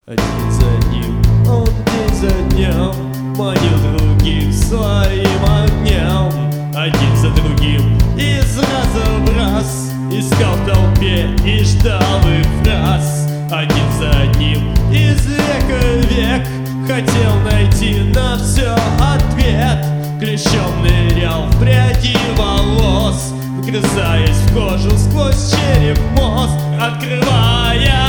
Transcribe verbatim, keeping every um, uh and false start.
Один за ним, он день за днем манил других своим огнем. Один за другим, из раза в раз искал в толпе и ждал их фраз. Один за одним, из века в век хотел найти на все ответ. Клещом нырял в пряди волос, вгрызаясь в кожу сквозь череп мозг, открывая